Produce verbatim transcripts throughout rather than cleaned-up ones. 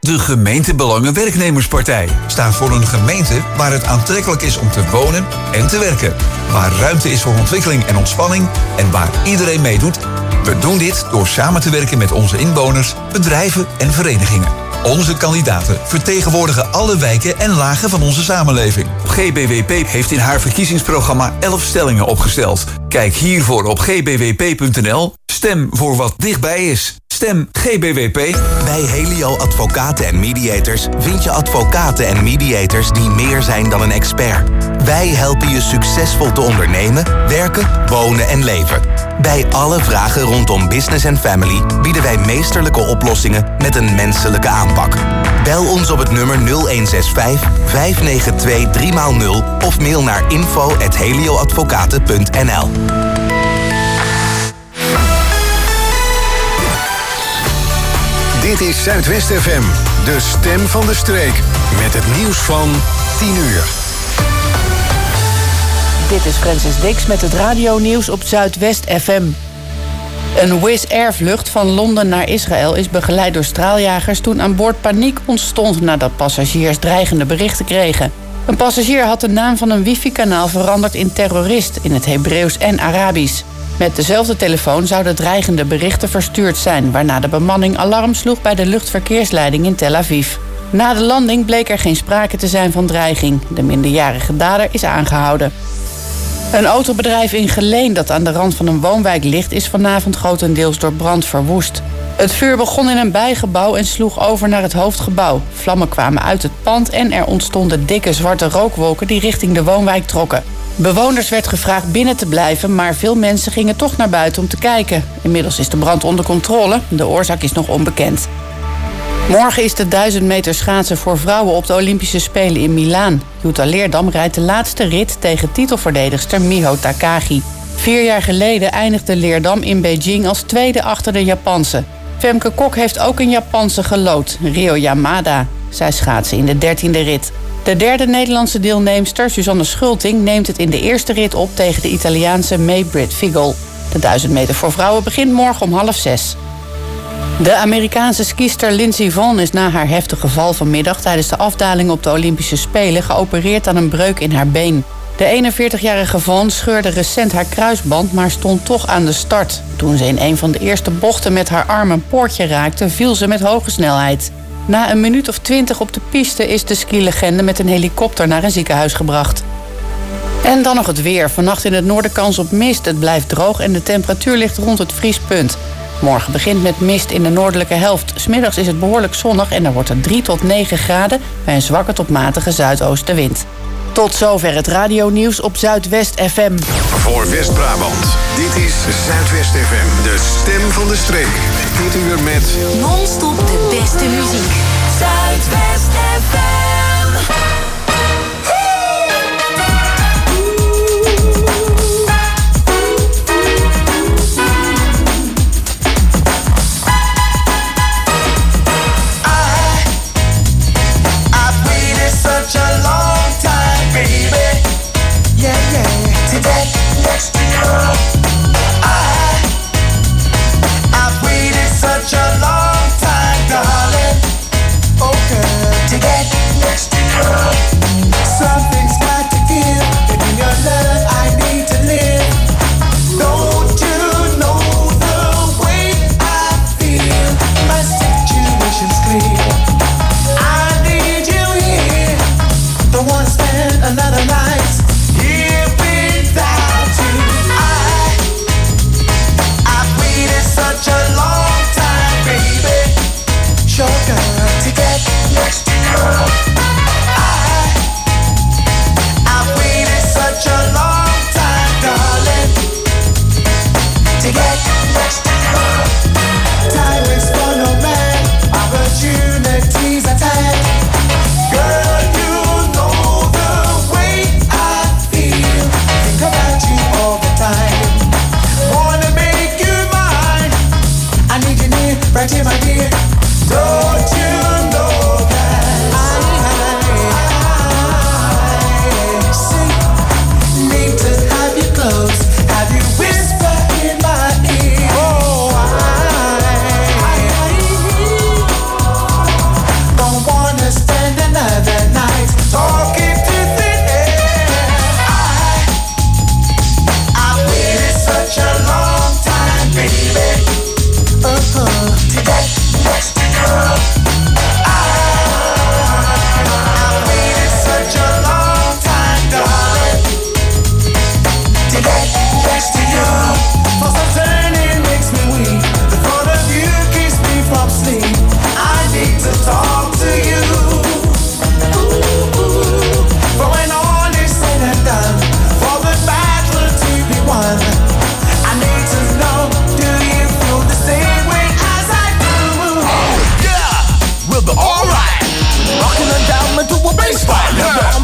De Gemeentebelangen-Werknemerspartij staat voor een gemeente waar het aantrekkelijk is om te wonen en te werken. Waar ruimte is voor ontwikkeling en ontspanning en waar iedereen meedoet. We doen dit door samen te werken met onze inwoners, bedrijven en verenigingen. Onze kandidaten vertegenwoordigen alle wijken en lagen van onze samenleving. G B W P heeft in haar verkiezingsprogramma elf stellingen opgesteld. Kijk hiervoor op g b w p punt n l. Stem voor wat dichtbij is. Stem G B W P. Bij Helio Advocaten en Mediators vind je advocaten en mediators die meer zijn dan een expert. Wij helpen je succesvol te ondernemen, werken, wonen en leven. Bij alle vragen rondom business en family bieden wij meesterlijke oplossingen met een menselijke aanpak. Bel ons op het nummer nul een zes vijf, vijf negen twee, drie nul of mail naar info at helioadvocaten punt n l. Dit is Zuidwest F M, de stem van de streek. Met het nieuws van tien uur. Dit is Francis Dix met het radionieuws op Zuidwest F M. Een Wizz Air vlucht van Londen naar Israël is begeleid door straaljagers toen aan boord paniek ontstond nadat passagiers dreigende berichten kregen. Een passagier had de naam van een wifi-kanaal veranderd in terrorist in het Hebreeuws en Arabisch. Met dezelfde telefoon zouden dreigende berichten verstuurd zijn, waarna de bemanning alarm sloeg bij de luchtverkeersleiding in Tel Aviv. Na de landing bleek er geen sprake te zijn van dreiging. De minderjarige dader is aangehouden. Een autobedrijf in Geleen dat aan de rand van een woonwijk ligt is vanavond grotendeels door brand verwoest. Het vuur begon in een bijgebouw en sloeg over naar het hoofdgebouw. Vlammen kwamen uit het pand en er ontstonden dikke zwarte rookwolken die richting de woonwijk trokken. Bewoners werd gevraagd binnen te blijven, maar veel mensen gingen toch naar buiten om te kijken. Inmiddels is de brand onder controle. De oorzaak is nog onbekend. Morgen is de duizend meter schaatsen voor vrouwen op de Olympische Spelen in Milaan. Jutta Leerdam rijdt de laatste rit tegen titelverdedigster Miho Takagi. Vier jaar geleden eindigde Leerdam in Beijing als tweede achter de Japanse. Femke Kok heeft ook een Japanse gelood, Ryo Yamada. Zij schaatsen in de dertiende rit. De derde Nederlandse deelnemster, Suzanne Schulting, neemt het in de eerste rit op tegen de Italiaanse May-Britt Figel. De duizend meter voor vrouwen begint morgen om half zes. De Amerikaanse skister Lindsey Vonn is na haar heftige val vanmiddag tijdens de afdaling op de Olympische Spelen geopereerd aan een breuk in haar been. De eenenveertigjarige Vonn scheurde recent haar kruisband, maar stond toch aan de start. Toen ze in een van de eerste bochten met haar arm een poortje raakte, viel ze met hoge snelheid. Na een minuut of twintig op de piste is de skilegende met een helikopter naar een ziekenhuis gebracht. En dan nog het weer. Vannacht in het noorden kans op mist. Het blijft droog en de temperatuur ligt rond het vriespunt. Morgen begint met mist in de noordelijke helft. 'S Middags is het behoorlijk zonnig en dan wordt het drie tot negen graden... bij een zwakke tot matige zuidoostenwind. Tot zover het radionieuws op Zuidwest F M. Voor West-Brabant, dit is Zuidwest F M, de stem van de streek. Dit uur met... non-stop de beste muziek. Zuidwest F M. Girl, you know the way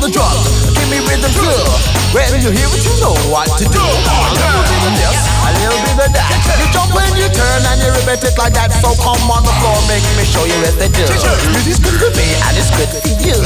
the drum. Give me rhythm too. When you hear it, you know what to do. A little bit of this, a little bit of that. You jump when you turn and you repeat it like that. So come on the floor, make me show you what they do. Music's good for me and it's good for you.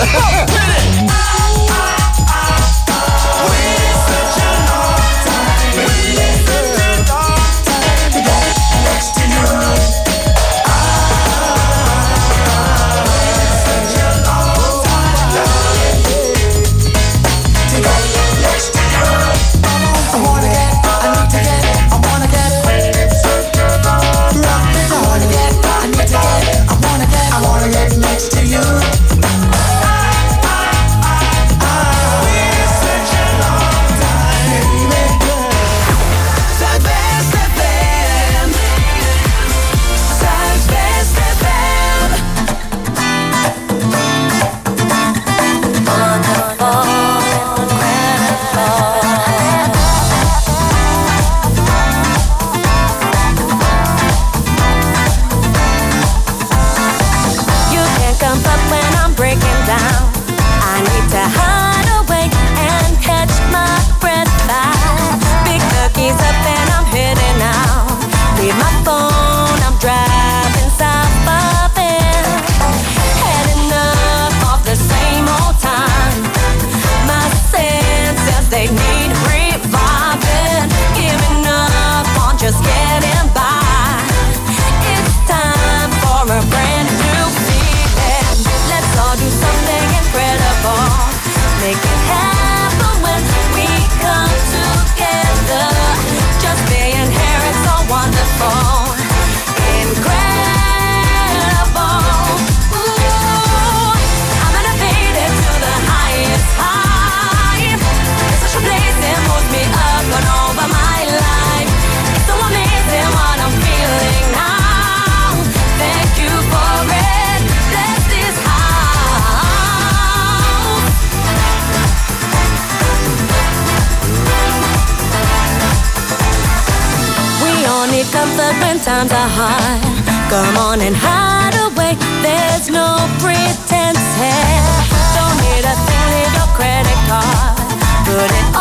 Times are hard. Come on and hide away. There's no pretense here. Don't need a thing, leave your credit card. Put it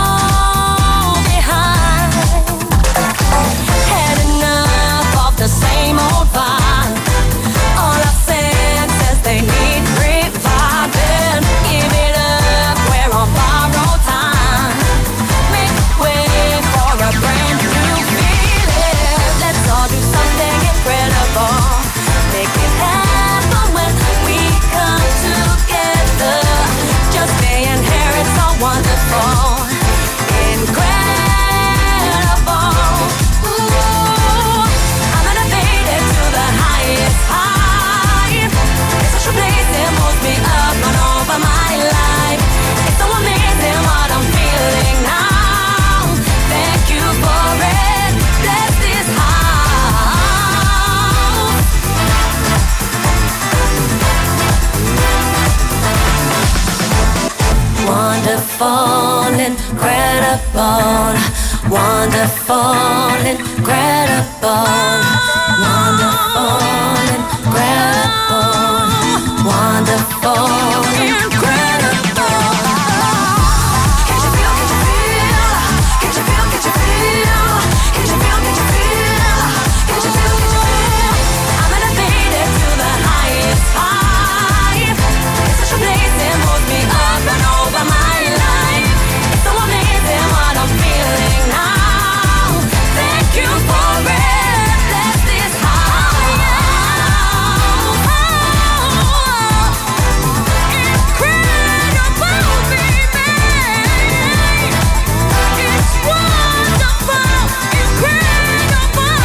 all behind. Had enough of the same old vibe. All our senses, they need reviving. Give it up, we're on borrowed time. Make way for a brand new do something incredible. Make it happen when we come together. Just being here, it's so wonderful. Incredible. Ooh, I'm elevated to the highest high. It's such a place that moves me up and over my life. It's so amazing what I'm feeling now. Thank you for it. Bless this high. Wonderful, incredible. Wonderful, incredible. Wonderful, incredible. Wonderful, incredible. Can't you feel, can't you feel? Can't you feel, can't you feel? Can't you feel, can't you feel? Can't you feel, can't you feel? I'm elevated to the highest high. It's such a place that moves me up and over my life. It's so amazing what I'm feeling now. Thank you for it. Bless this high. Incredible, baby. It's wonderful, incredible,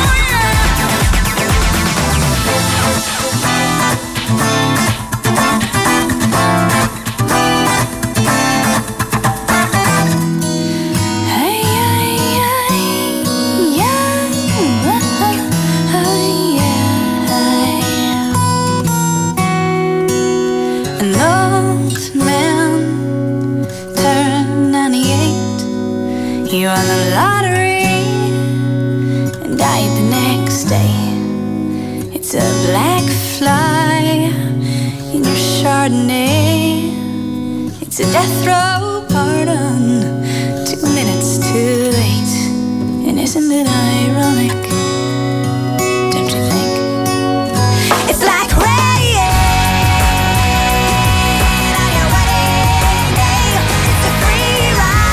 An old man turned ninety-eight. He won the lottery and died the next day. It's a black fly in your Chardonnay. It's a death row pardon, two minutes too late. And isn't it ironic? Don't you think? It's like rain on your wedding day. It's a free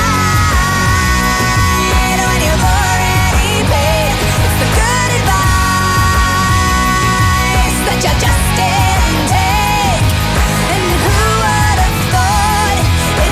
ride when you've already paid. It's the good advice that you just didn't take. And who would have thought it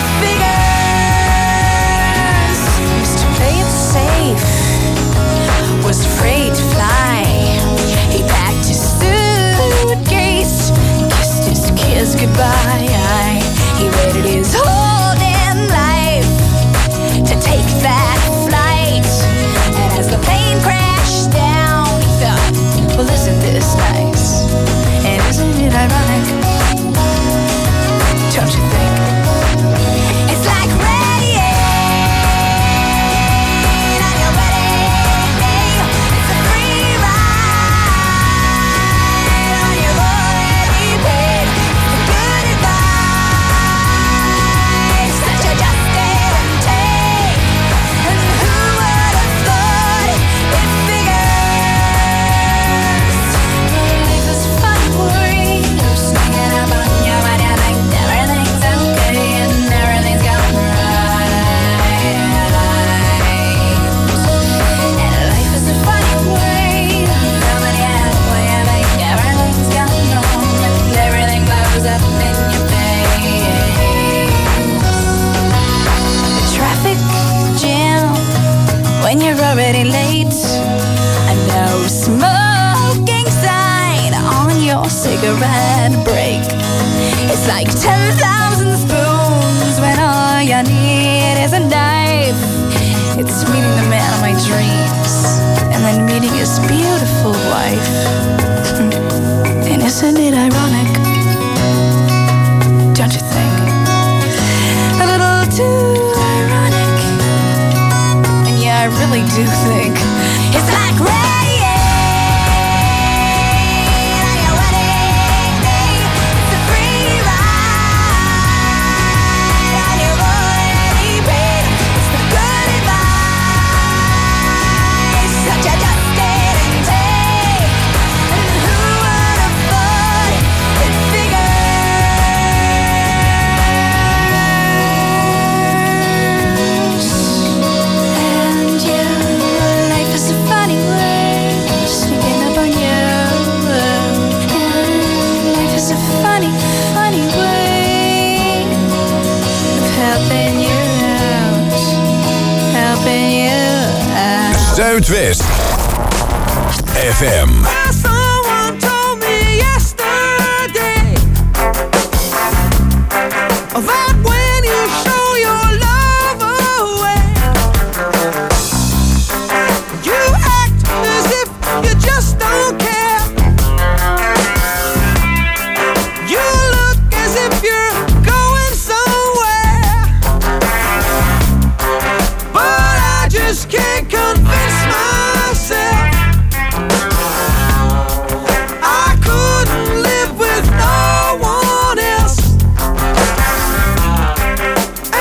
figures? Mister Play It Safe was afraid to fly. He packed his suitcase, kissed his kids goodbye. He waited his whole damn life to take that flight. And as the plane crashed down, he thought, well, isn't this nice? And isn't it ironic? Don't you think? It's like rain on your wedding day. It's a free ride when you've already paid. The good advice that you just didn't take. And who would have thought it figures? Life is funny, worry. You're sneaking up on you when you think everything's okay and everything's going right. And life is a funny way. Coming out when you think everything's going wrong and everything blows up in your face. The traffic jam when you're already late. A no smoking sign on your cigarette break. It's like ten thousand spoons when all you need is a knife. It's meeting the man of my dreams and then meeting his beautiful wife. And isn't it ironic? Don't you think? A little too ironic. And yeah, I really do think it's like rain on your wedding day. It's a free ride when you've already paid. It's the good advice that you just didn't take. And who would have thought it figures? And yeah, life is a funny way, sneaking up on you. And life is a funny, funny way of helping you out, helping you out. Zuidwest F M. Someone told me yesterday that when you show your love away, you act as if you just don't care. You look as if you're going somewhere, but I just can't convince myself I couldn't live with no one else.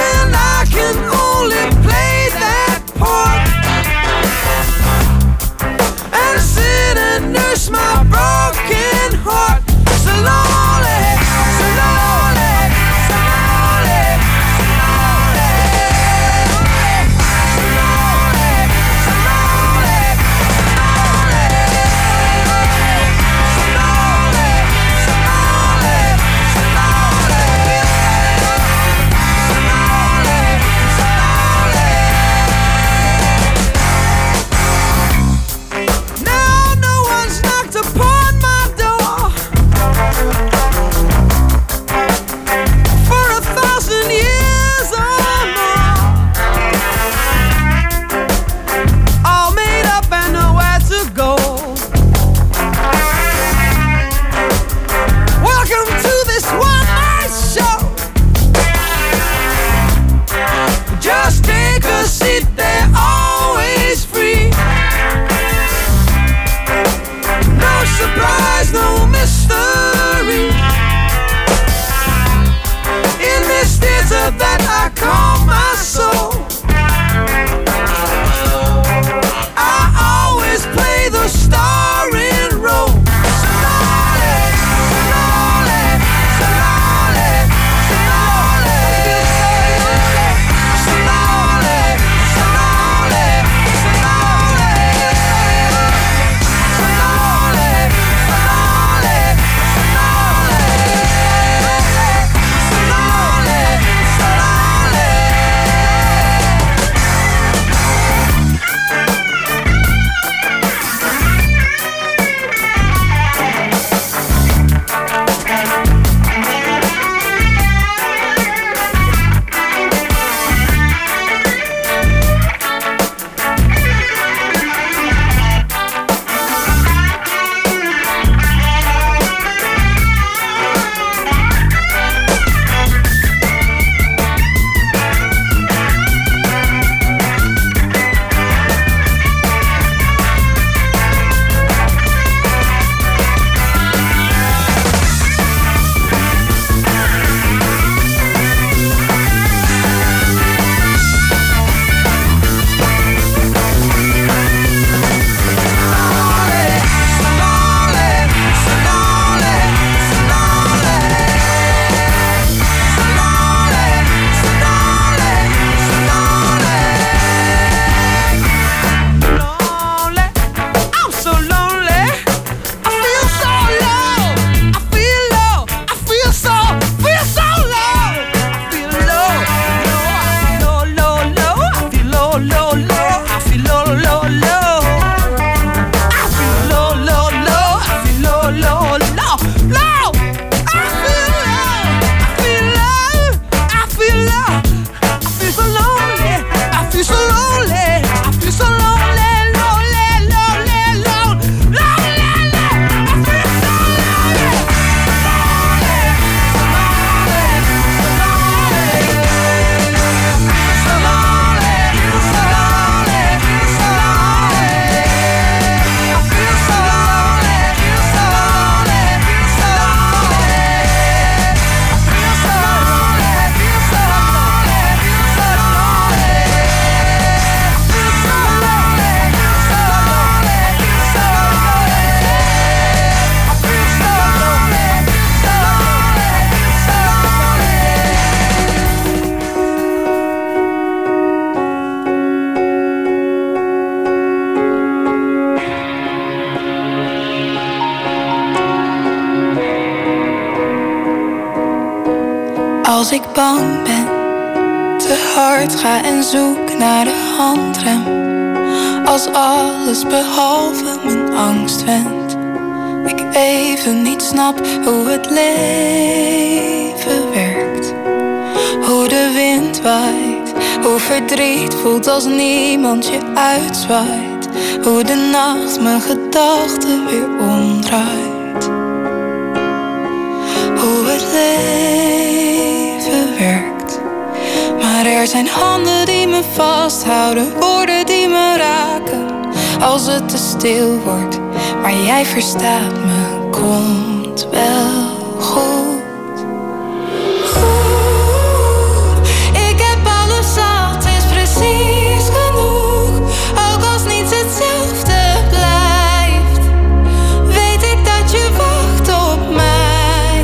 Als ik bang ben, te hard ga en zoek naar de handrem. Als alles behalve mijn angst wendt. Ik even niet snap hoe het leven werkt. Hoe de wind waait, hoe verdriet voelt als niemand je uitzwaait. Hoe de nacht mijn gedachten weer omdraait. Hoe het leven werkt. Maar er zijn handen die me vasthouden, woorden die me raken. Als het te stil wordt, maar jij verstaat me, komt wel goed. Precies genoeg, ook als niets hetzelfde blijft. Weet ik dat je wacht op mij.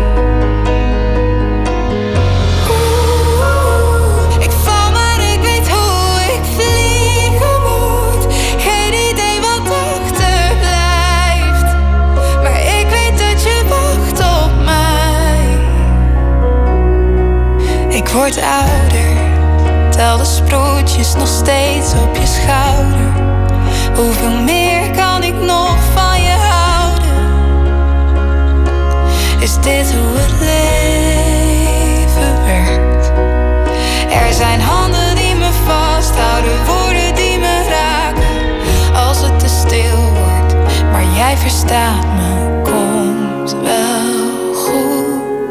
Oeh, ik val maar ik weet hoe ik vliegen moet. Geen idee wat achterblijft. Maar ik weet dat je wacht op mij. Ik word ouder. Tel de sproetjes nog steeds op je schouder. Hoeveel meer kan ik nog van je houden? Is dit hoe het leven werkt? Er zijn handen die me vasthouden, woorden die me raken. Als het te stil wordt, maar jij verstaat me, komt wel goed.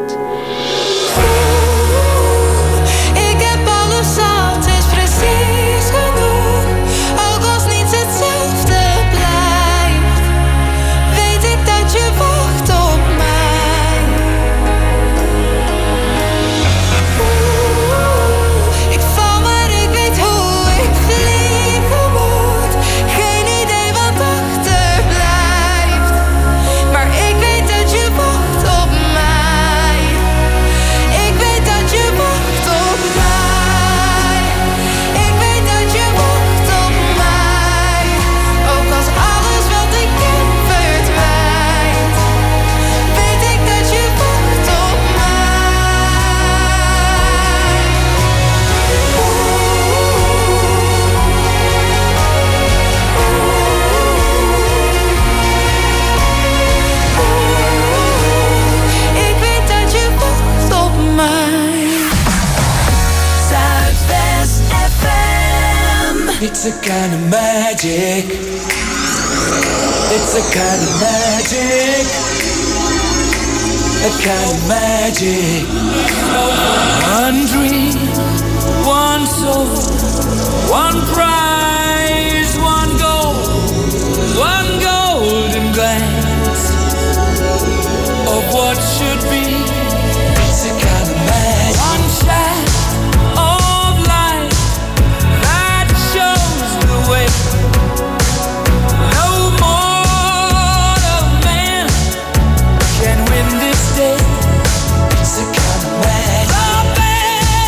It's a kind of magic. It's a kind of magic. A kind of magic. One dream, one soul, one prize, one goal, one golden glance of what should be. It's a kind of magic. One shot of light that shows the way. No mortal man can win this day. It's a kind of magic. The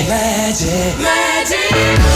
magic, magic.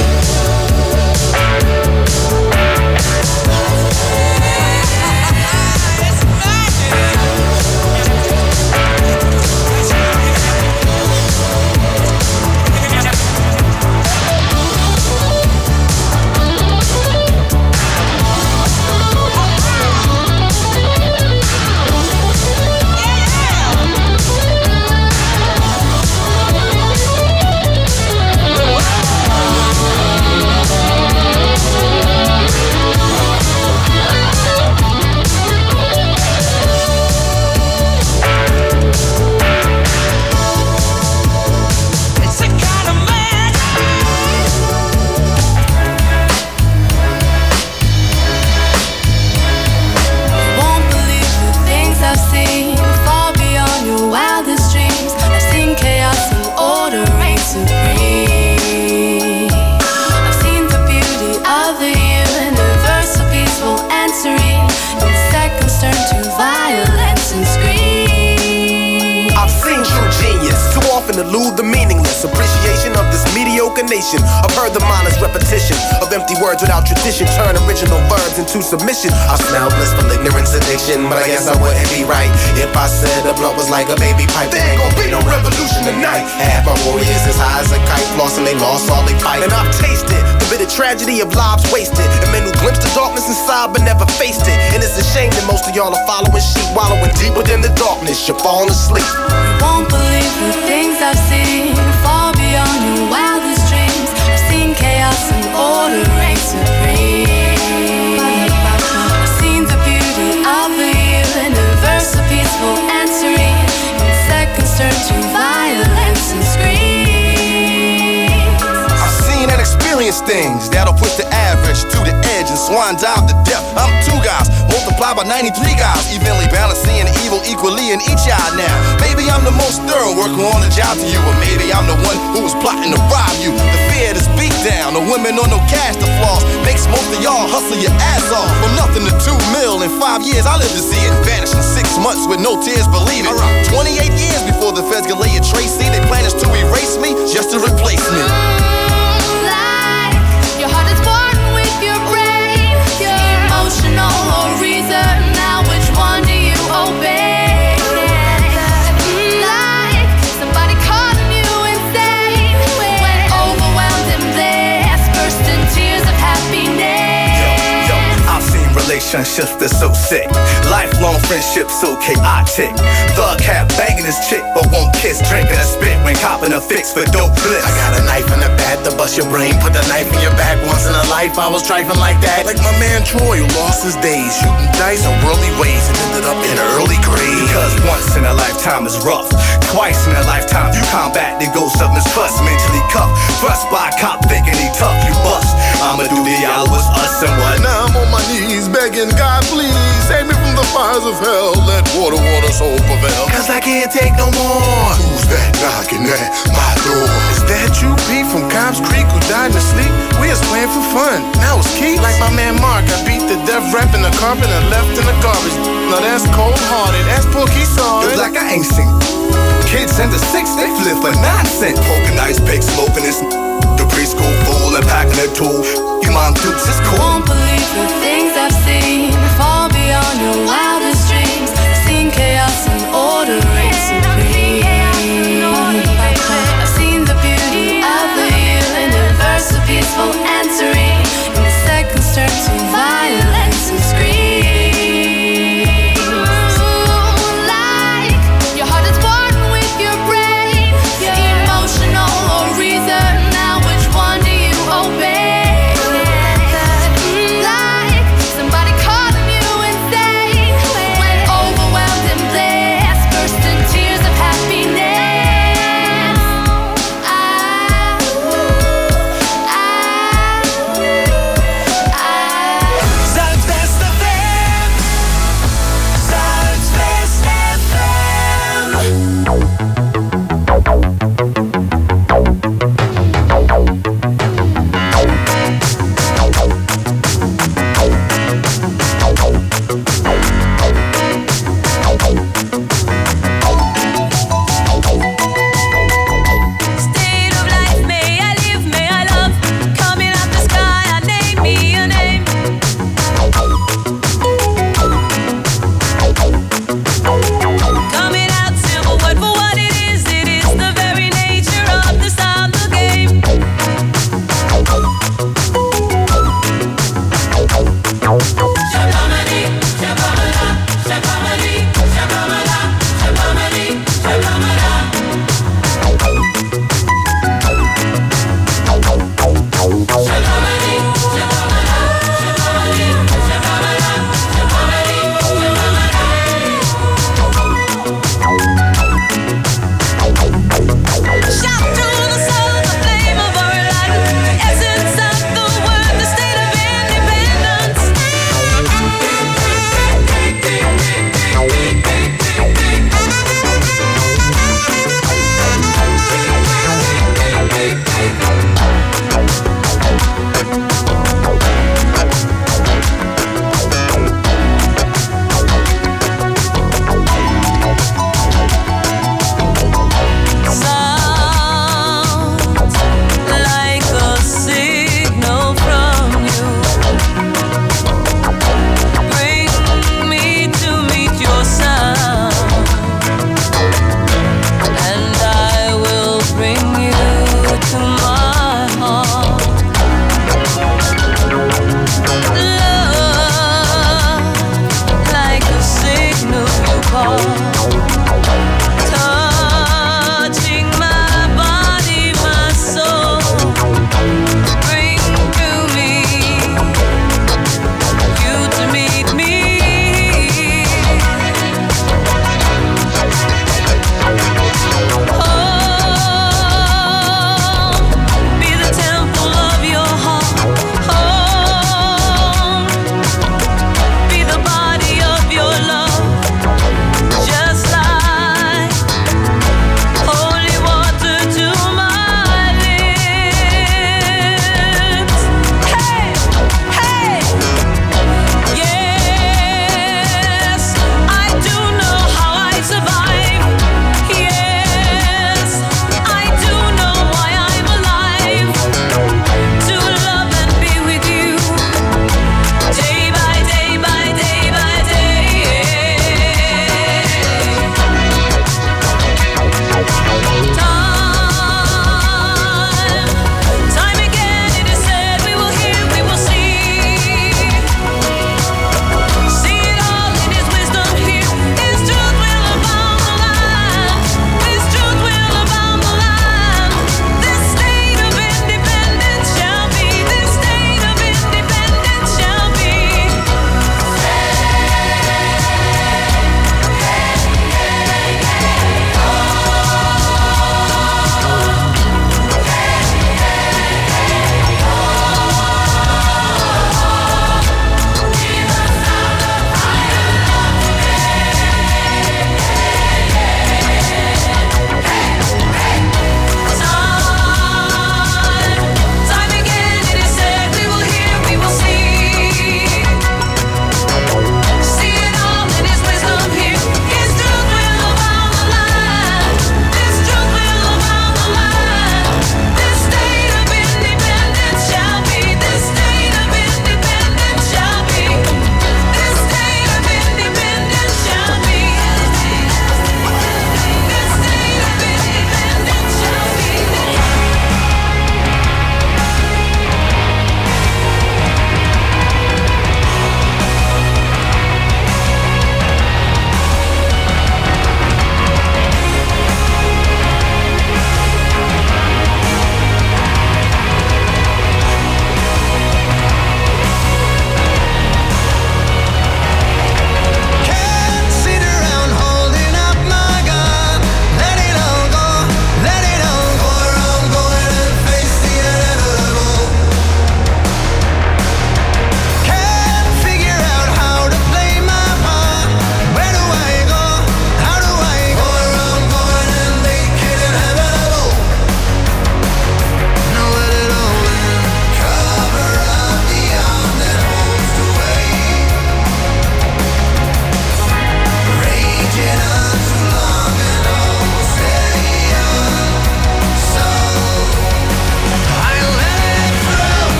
Elude the meaningless appreciation of this mediocre nation. I've heard the mindless repetition of empty words without tradition turn original verbs into submission. I smell blissful ignorance addiction, but I guess I wouldn't be right if I said a blunt was like a baby pipe. There ain't gon' be no revolution tonight. Half my warriors as high as a kite, flossing they lost all they fight. And I've tasted the bitter tragedy of lives wasted, and men who glimpsed the darkness inside but never faced it. And it's a shame that most of y'all are following sheep, wallowing deep within the darkness. You're falling asleep. You won't believe the things I've seen, far beyond your wildest dreams. I've seen chaos and order reign supreme. I've seen the beauty of the universe, so peaceful and serene. In seconds turn to violence and screams. I've seen and experienced things that'll push the average to the edge and swan dive to death. I'm two guys multiplied by ninety-three guys, evenly balancing evil equally in each eye now. Maybe I'm the most thorough worker on the job to you, or maybe I'm the one who was plotting to rob you. The fear, this beat down, the women on no cash to floss makes most of y'all hustle your ass off. From nothing to two mil in five years, I live to see it vanish in six months with no tears, believe it. twenty-eight years before the feds can lay a trace, see they planned to erase me just to replace me. Like your heart is born with your brain, your emotional or reason. Now which one do you obey? Like somebody calling you insane when overwhelmed and blessed, burst in tears of happiness. Yo, yo, I've seen relationships that's so sick, lifelong friendships so chaotic. Thug cat banging his chick but won't kiss, drinking a spit when copping a fix for dope bliss. I got a knife in the back to bust your brain, put the knife in your back. Once in a life I was trifling like that, like my man Troy who lost his days shooting dice in worldly ways and ended up in an early grave. Because once in a lifetime is rough, twice in a lifetime you combat the ghost of mistrust. Mentally cuffed, thrust by a cop thinking he tough, you bust. I'ma do the y'all was us and what. Now I'm on my knees begging God please save me from the fires of hell. Let water, water, soul prevail. Cause I can't take no more. Who's that knocking at my door? Is that you, Pete, from Cobb's Creek, who died in his sleep? We was playing for fun, now it's Keith. Like my man Mark, I beat the death rap in the carpet and left in the garbage. Now that's cold-hearted, that's Pookie saw it. Like I ain't seen kids in the six, they flip for nonsense. Poking ice pick, smoking this. The preschool fool and packing a tool. Your mom dukes is cool. Won't believe the things I've seen, far beyond your wildest dreams. I've seen chaos and order reign supreme. I've seen the beauty of the universe, so peaceful and serene. In seconds turn to violence and screams. Like your heart is born with your brain, your emotional or reason. Now which one do you obey?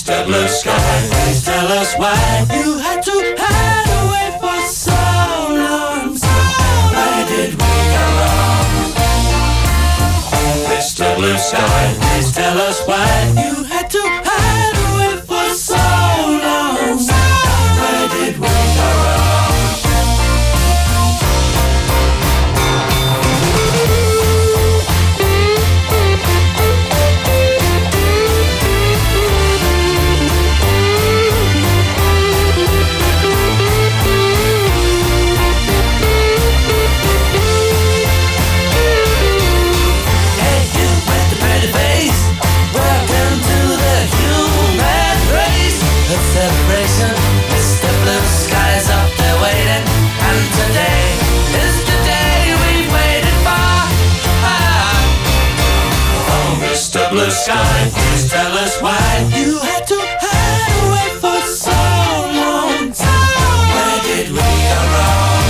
Mister Blue Sky, please tell us why you had to hide away for so long. Where did we go wrong? Mister Blue Sky, please tell us why you had to hide away for so long. Where did we go wrong? Celebration, Mister Blue Sky's up there waiting, and today is the day we've waited for. Ah. Oh, Mister Blue Sky, please tell us why you had to hide away for so long. Where did we go wrong?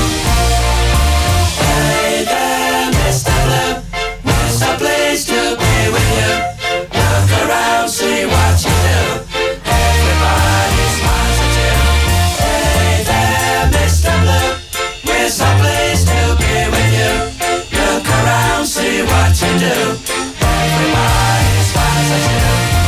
Hey there, Mister Blue, we're so pleased to be with you. Look around, see what you do. Everybody smiles at you. Hey there, Mister Blue, we're so pleased to be with you. Look around, see what you do. Everybody smiles at you.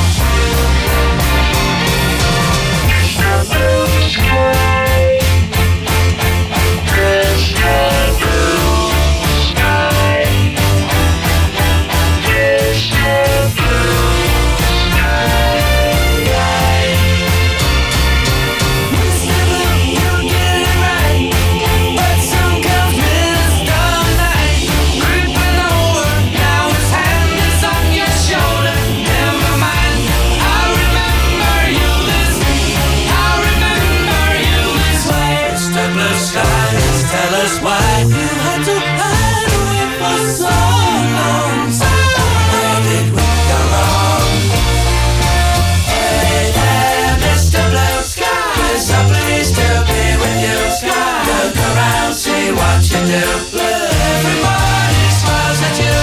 Tell us why you had to hide away for so long. Where did we go wrong? Hey there, Mister Blue Sky, we're so pleased to be with you. Look around, see what you do. Everybody smiles at you.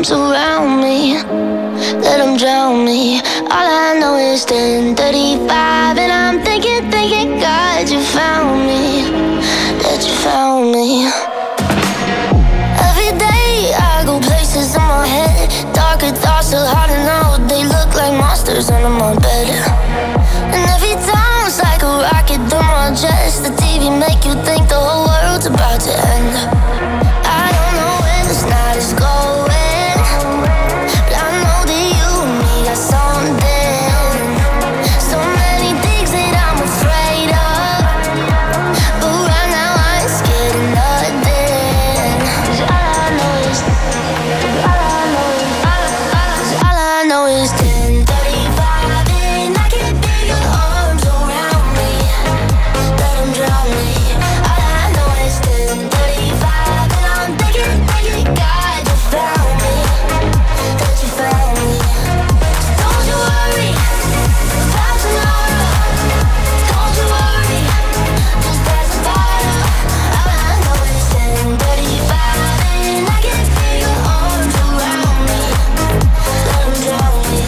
arms around me, let them drown me. All I know is ten thirty-five, and I'm thinking, thinking, God, you found me, that you found me. Every day I go places in my head, darker thoughts so hard to know, they look like monsters under my bed. And every time it's like a rocket through my chest, the T V make you think the whole world's about to end. I don't know when this night is going, but I know that you and me got something. So many things that I'm afraid of, but right now I ain't scared of nothing. 'Cause all I know is, all I know is, all I know is ten thirty-five, and I can't feel your arms around me, let them drown me. All I know is ten thirty-five, and I'm thinking, thinking, God, you found me, that you found me. Don't you worry about tomorrow, don't you worry, just pass the bottle. All I know is ten thirty-five, and I can feel your arms around me, let them drown me.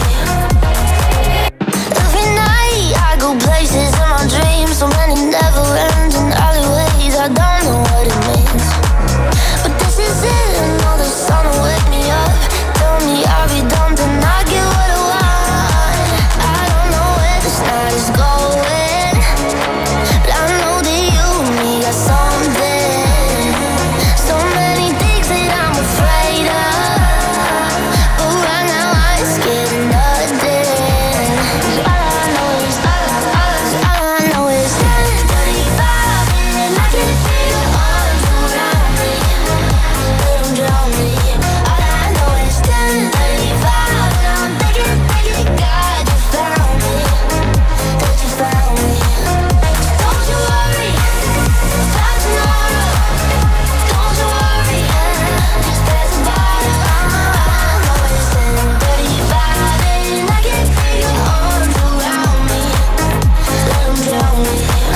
Every night I go places in my dreams, so many never ends in alleyways, I don't know what it means. But this is it, I know the sun will wake me up, tell me I'll be done, then I get what I want. I don't know where this night is going, but I know that you and me got something. So many things that I'm afraid of, but right now I ain't scared of nothing. 'Cause all I know is, all I, all I know is ten thirty-five, and I can feel your arms around me, let them drown me. All I know is ten thirty-five, and I'm thinking, thinking, God, you found me, that you found me. Don't you worry about tomorrow, don't you worry, just pass the bottle. All I know is ten thirty-five, and I can feel your arms around me, let them drown me.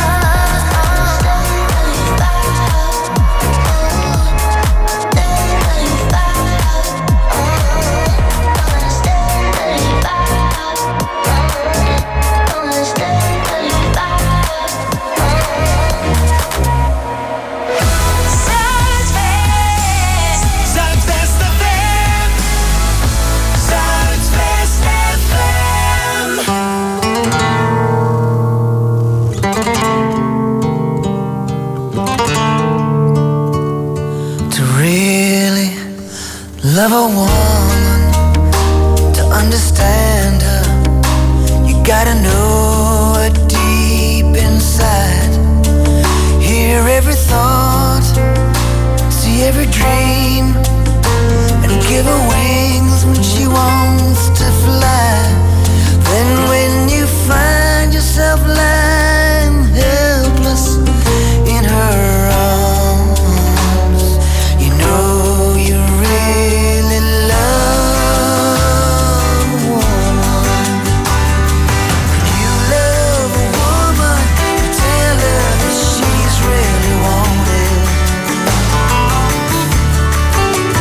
Zuidwest F M. Zuidwest F M. To really love a woman, to understand her, you gotta know her deep inside. Hear every thought, see every dream, and give her wings when she wants to fly. Then when you find yourself lying helpless in her arms, you know you really love a woman. When you love a woman, you tell her that she's really wanted.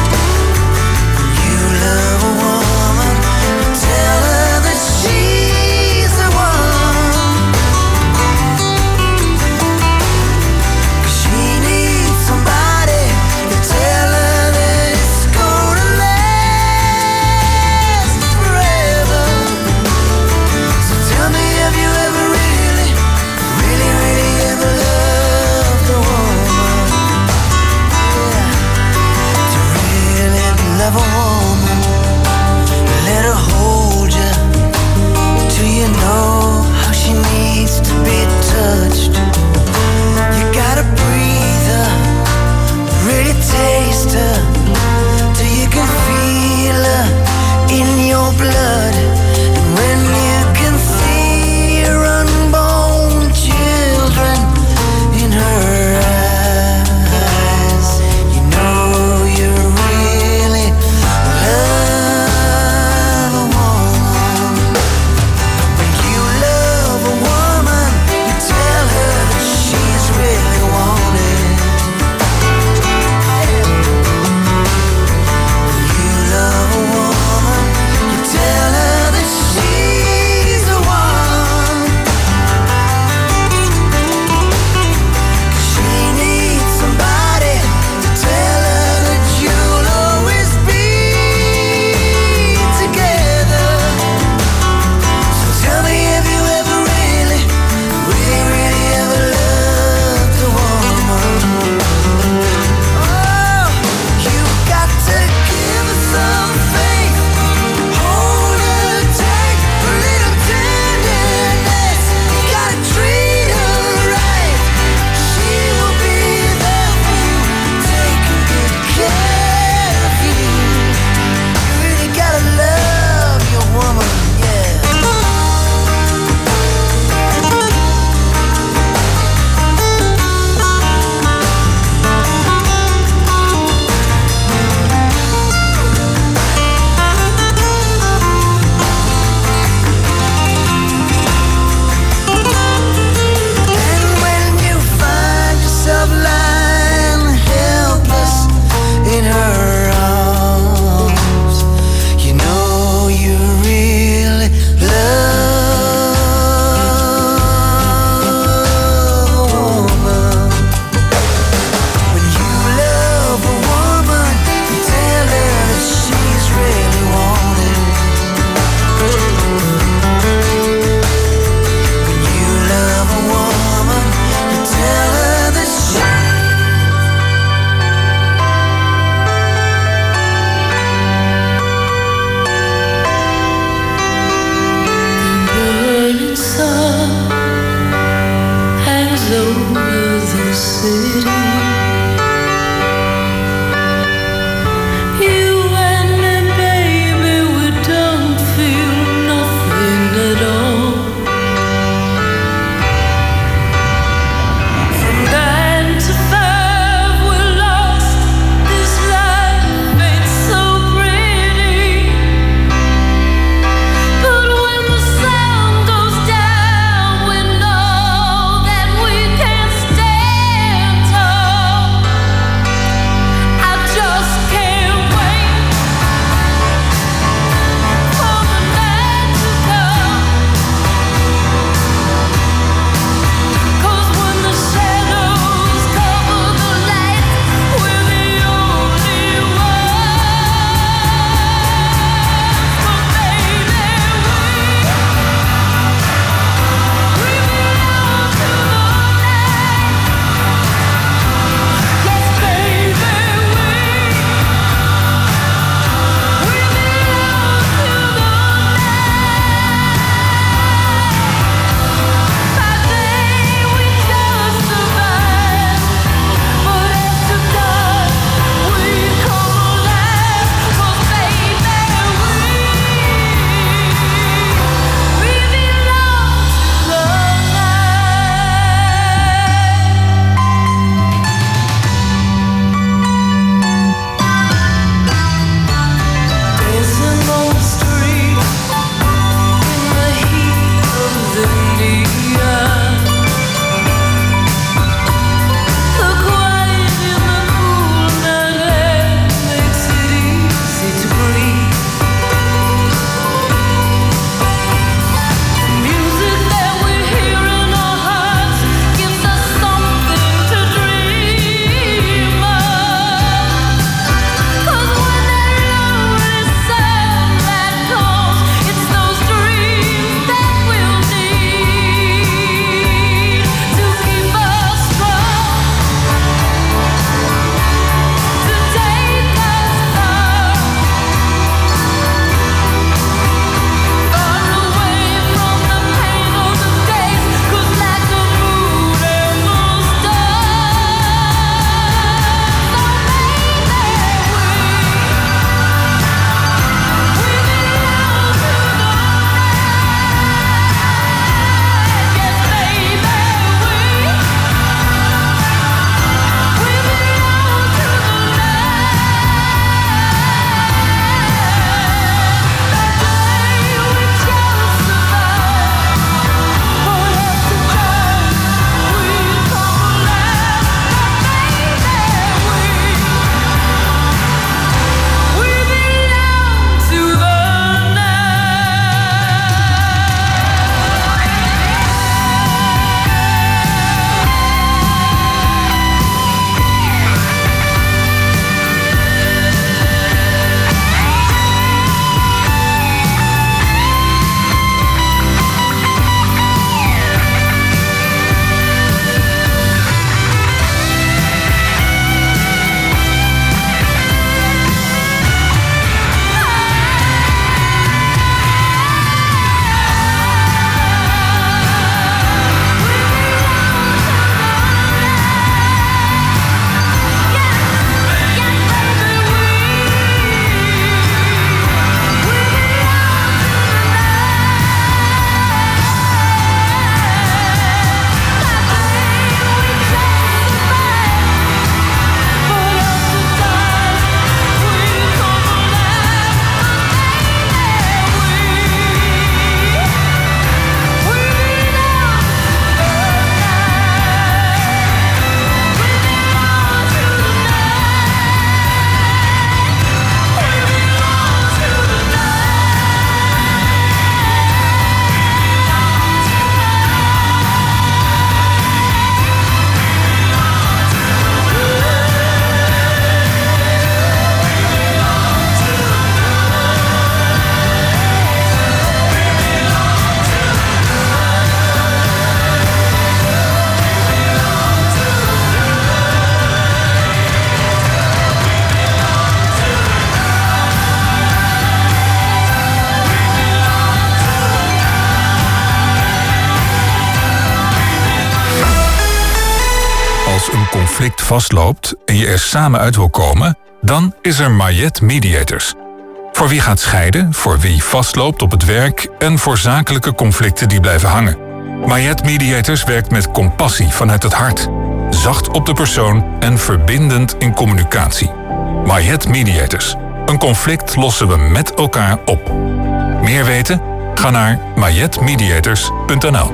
conflict vastloopt en je er samen uit wil komen, dan is er Mayet Mediators. Voor wie gaat scheiden, voor wie vastloopt op het werk en voor zakelijke conflicten die blijven hangen. Mayet Mediators werkt met compassie vanuit het hart, zacht op de persoon en verbindend in communicatie. Mayet Mediators. Een conflict lossen we met elkaar op. Meer weten? Ga naar mayet mediators punt n l.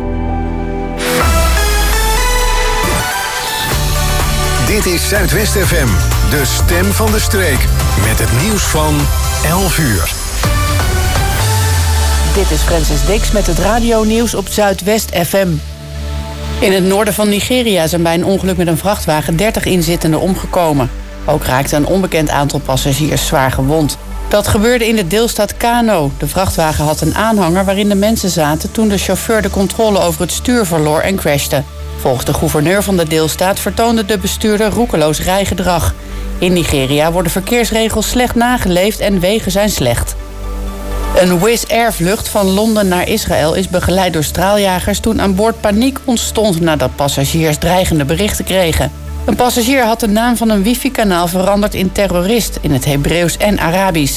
Dit is Zuidwest F M, de stem van de streek. Met het nieuws van elf uur. Dit is Francis Dix met het radionieuws op Zuidwest F M. In het noorden van Nigeria zijn bij een ongeluk met een vrachtwagen dertig inzittenden omgekomen. Ook raakte een onbekend aantal passagiers zwaar gewond. Dat gebeurde in de deelstaat Kano. De vrachtwagen had een aanhanger waarin de mensen zaten toen de chauffeur de controle over het stuur verloor en crashte. Volgens de gouverneur van de deelstaat vertoonde de bestuurder roekeloos rijgedrag. In Nigeria worden verkeersregels slecht nageleefd en wegen zijn slecht. Een Wizz Air vlucht van Londen naar Israël is begeleid door straaljagers toen aan boord paniek ontstond nadat passagiers dreigende berichten kregen. Een passagier had de naam van een wifi-kanaal veranderd in terrorist in het Hebreeuws en Arabisch.